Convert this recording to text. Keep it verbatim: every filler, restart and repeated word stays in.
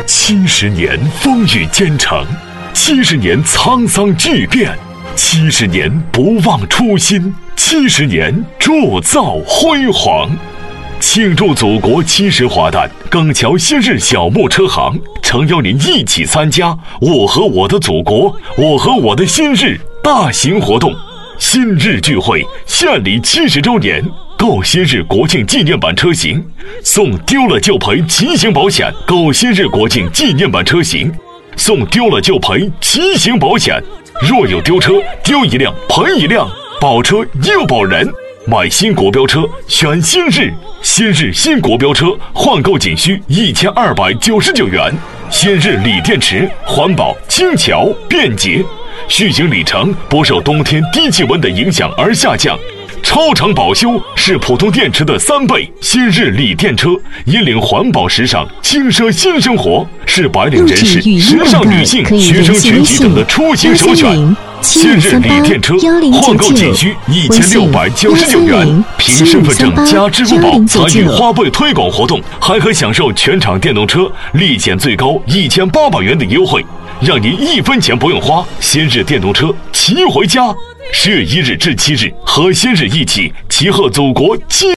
七十年风雨兼程，七十年沧桑巨变，七十年不忘初心，七十年铸造辉煌。庆祝祖国七十华诞，耿桥新日小木车行诚邀您一起参加我和我的祖国，我和我的新日大型活动。新日聚会献礼七十周年，购新日国庆纪念版车型送丢了就赔骑行保险，购新日国庆纪念版车型送丢了就赔骑行保险，若有丢车，丢一辆赔一辆，保车又保人。买新国标车选新日，新日新国标车换购仅需一千二百九十九元。新日锂电池环保、轻巧、便捷，续行里程不受冬天低气温的影响而下降，超长保修是普通电池的三倍。新日锂电车引领环保时尚、轻奢新生活，是白领人士、时尚女性、学生群体等的出行首选。新日锂电车换购仅需一千六百九十九元，凭身份证加支付宝参与花呗推广活动，还可享受全场电动车立减最高一千八百元的优惠，让您一分钱不用花。新日电动车骑回家。十月一日至七日，和新日一起齐贺祖国七。